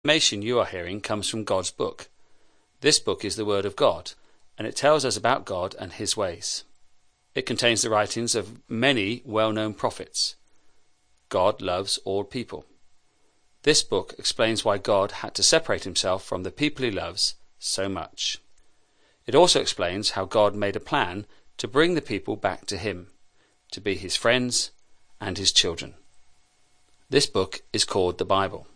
Information you are hearing comes from God's book. This book is the Word of God, and it tells us about God and His ways. It contains the writings of many well-known prophets. God loves all people. This book explains why God had to separate Himself from the people He loves so much. It also explains how God made a plan to bring the people back to Him, to be His friends and His children. This book is called the Bible.